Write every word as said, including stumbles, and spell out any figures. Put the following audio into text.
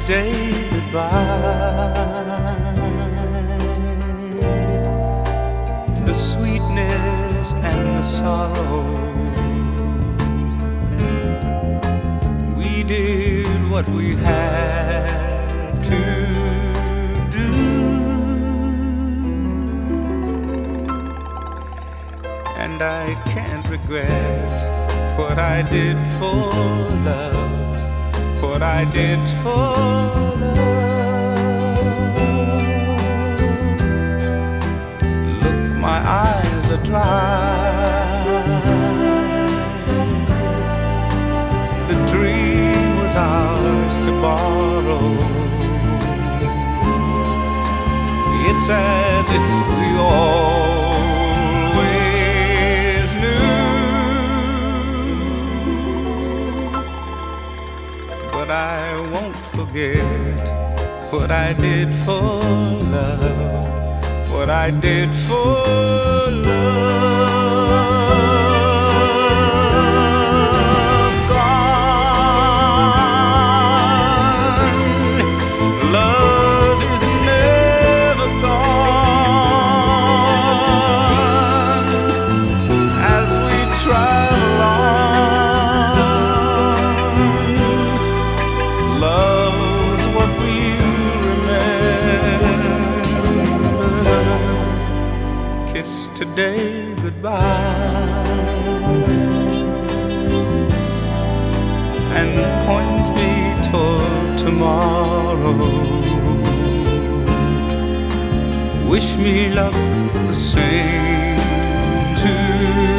today goodbye. The sweetness and the sorrow, we did what we had to do, and I can't regret what I did for love, what I did for love. Look, my eyes are dry. The dream was ours to borrow. It's as if we always knew, but I won't forget what I did for love, what I did for love. Gone, love is never gone. As we travel on, love's what we remember. Kiss today goodbye, and point me toward tomorrow. Wish me luck the same too.